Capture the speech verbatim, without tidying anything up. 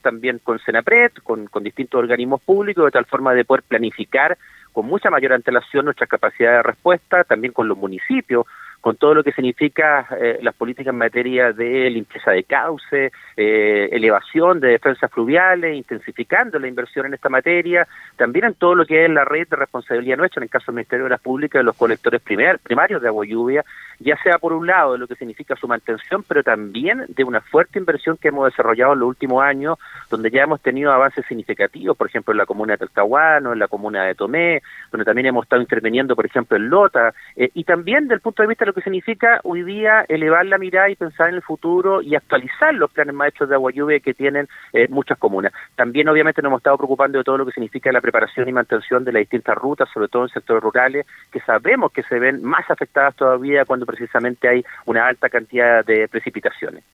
también con Senapred, con, con distintos organismos públicos, de tal forma de poder planificar con mucha mayor antelación nuestra capacidad de respuesta, también con los municipios, con todo lo que significa eh, las políticas en materia de limpieza de cauce, eh, elevación de defensas fluviales, intensificando la inversión en esta materia, también en todo lo que es la red de responsabilidad nuestra, en el caso del Ministerio de Obras Públicas, de los colectores primer, primarios de agua y lluvia, ya sea por un lado de lo que significa su mantención, pero también de una fuerte inversión que hemos desarrollado en los últimos años, donde ya hemos tenido avances significativos, por ejemplo, en la comuna de Talcahuano, en la comuna de Tomé, donde también hemos estado interviniendo, por ejemplo, en Lota, eh, y también desde el punto de vista de lo que significa hoy día elevar la mirada y pensar en el futuro y actualizar los planes maestros de agua y lluvia que tienen eh, muchas comunas. También, obviamente, nos hemos estado preocupando de todo lo que significa la preparación y mantención de las distintas rutas, sobre todo en sectores rurales, que sabemos que se ven más afectadas todavía cuando precisamente hay una alta cantidad de precipitaciones.